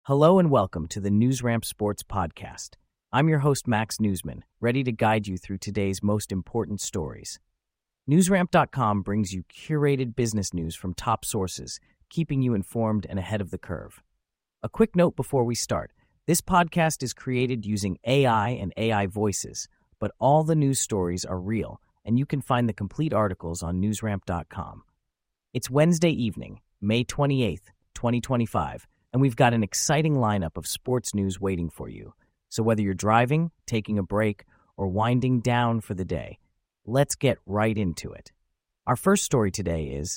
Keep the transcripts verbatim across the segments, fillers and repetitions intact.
Hello and welcome to the NewsRamp Sports Podcast. I'm your host, Max Newsman, ready to guide you through today's most important stories. NewsRamp dot com brings you curated business news from top sources, keeping you informed and ahead of the curve. A quick note before we start. This podcast is created using A I and A I voices, but all the news stories are real, and you can find the complete articles on NewsRamp dot com. It's Wednesday evening, May twenty-eighth, twenty twenty-five, and we've got an exciting lineup of sports news waiting for you. So whether you're driving, taking a break, or winding down for the day, let's get right into it. Our first story today is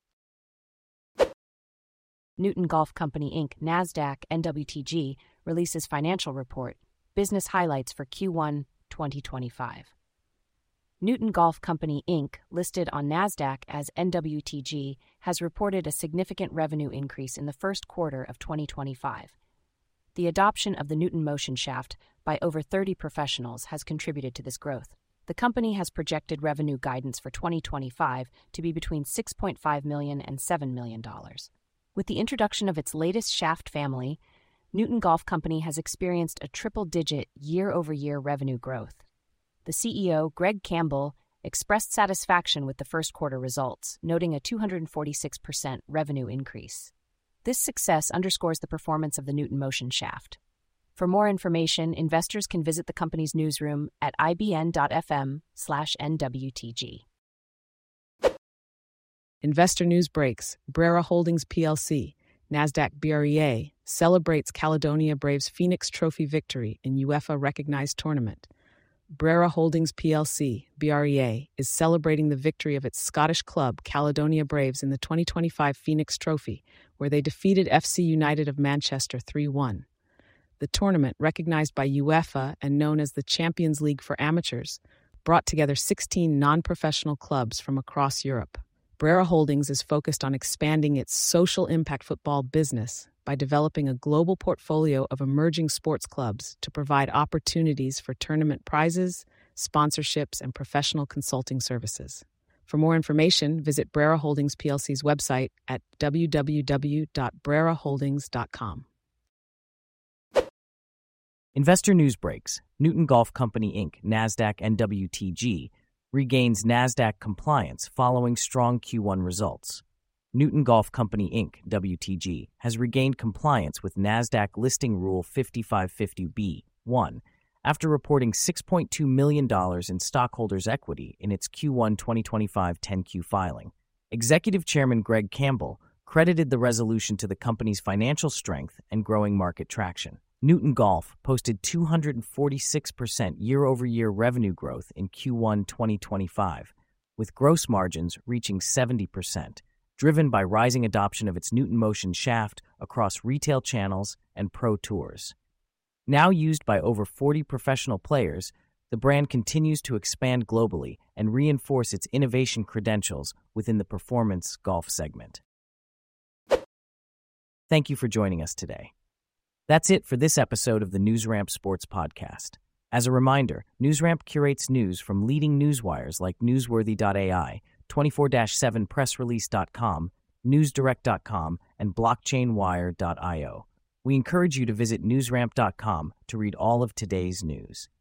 Newton Golf Company, Incorporated, NASDAQ, N W T G, releases financial report, business highlights for Q one twenty twenty-five. Newton Golf Company, Incorporated, listed on NASDAQ as N W T G, has reported a significant revenue increase in the first quarter of twenty twenty-five. The adoption of the Newton Motion Shaft by over thirty professionals has contributed to this growth. The company has projected revenue guidance for twenty twenty-five to be between six point five million dollars and seven million dollars. With the introduction of its latest shaft family, Newton Golf Company has experienced a triple-digit year-over-year revenue growth. The C E O, Greg Campbell, expressed satisfaction with the first quarter results, noting a two hundred forty-six percent revenue increase. This success underscores the performance of the Newton Motion Shaft. For more information, investors can visit the company's newsroom at I B N dot F M slash N W T G. Investor news breaks. Brera Holdings P L C, NASDAQ B R E A, celebrates Caledonia Braves Phoenix Trophy victory in UEFA-recognized tournament. Brera Holdings P L C, B R E A, is celebrating the victory of its Scottish club, Caledonia Braves, in the twenty twenty-five Phoenix Trophy, where they defeated F C United of Manchester three one. The tournament, recognized by UEFA and known as the Champions League for Amateurs, brought together sixteen non-professional clubs from across Europe. Brera Holdings is focused on expanding its social impact football business by developing a global portfolio of emerging sports clubs to provide opportunities for tournament prizes, sponsorships, and professional consulting services. For more information, visit Brera Holdings P L C's website at w w w dot brera holdings dot com. Investor News Breaks. Newton Golf Company, Incorporated, NASDAQ, N W T G, regains NASDAQ compliance following strong Q one results. Newton Golf Company, Incorporated, W T G, has regained compliance with NASDAQ Listing Rule fifty-five fifty B one after reporting six point two million dollars in stockholders' equity in its Q one twenty twenty-five ten Q filing. Executive Chairman Greg Campbell credited the resolution to the company's financial strength and growing market traction. Newton Golf posted two hundred forty-six percent year-over-year revenue growth in Q one twenty twenty-five, with gross margins reaching seventy percent, driven by rising adoption of its Newton Motion Shaft across retail channels and pro tours. Now used by over forty professional players, the brand continues to expand globally and reinforce its innovation credentials within the performance golf segment. Thank you for joining us today. That's it for this episode of the NewsRamp Sports Podcast. As a reminder, NewsRamp curates news from leading newswires like newsworthy dot A I, twenty-four seven press release dot com, news direct dot com, and blockchain wire dot io. We encourage you to visit newsramp dot com to read all of today's news.